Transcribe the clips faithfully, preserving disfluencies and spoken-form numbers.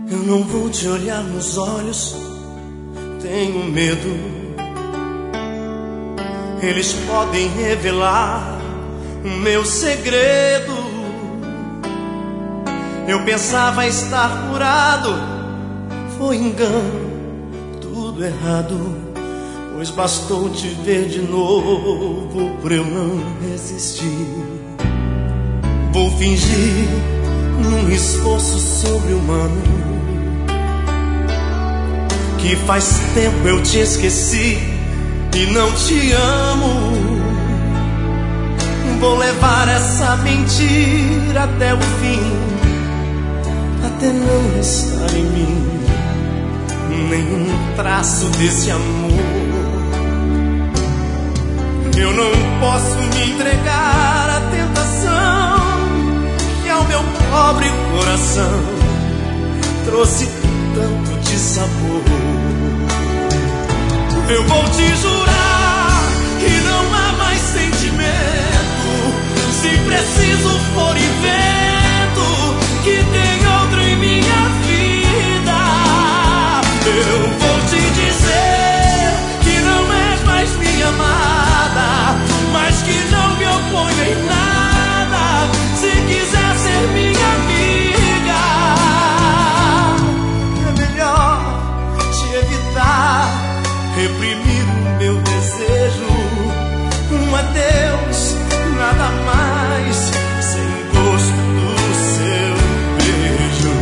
Eu não vou te olhar nos olhos, tenho medo. Eles podem revelar o meu segredo. Eu pensava estar curado, foi engano, tudo errado. Pois bastou te ver de novo pra eu não resistir. Vou fingir num esforço sobre-humano que faz tempo eu te esqueci e não te amo. Vou levar essa mentira até o fim, até não restar em mim nenhum traço desse amor. Eu não posso me entregar à tentação que ao meu pobre coração trouxe tanto de sabor. Eu vou te jurar que não há mais sentimento. Se preciso for invento, que tem outro em minha vida. Eu vou te dizer que não és mais minha amada, mas que não me oponho em nada. Se quiser ser minha amiga, é melhor te evitar, reprimir o meu desejo. Um adeus, nada mais, sem gosto do seu beijo.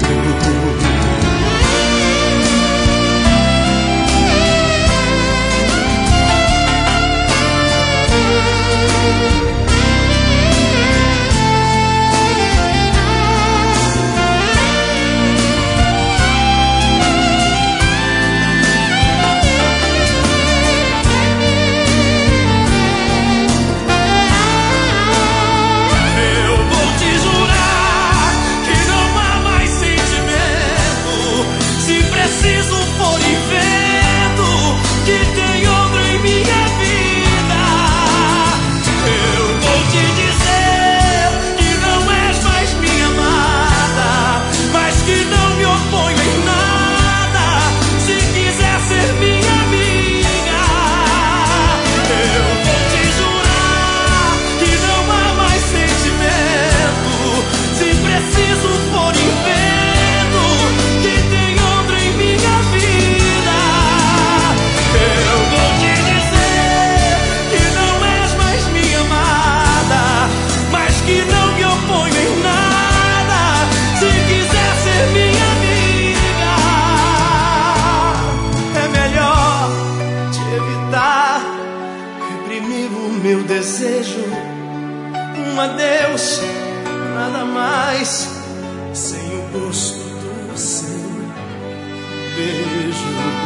Desejo um adeus, nada mais, sem o gosto do seu beijo.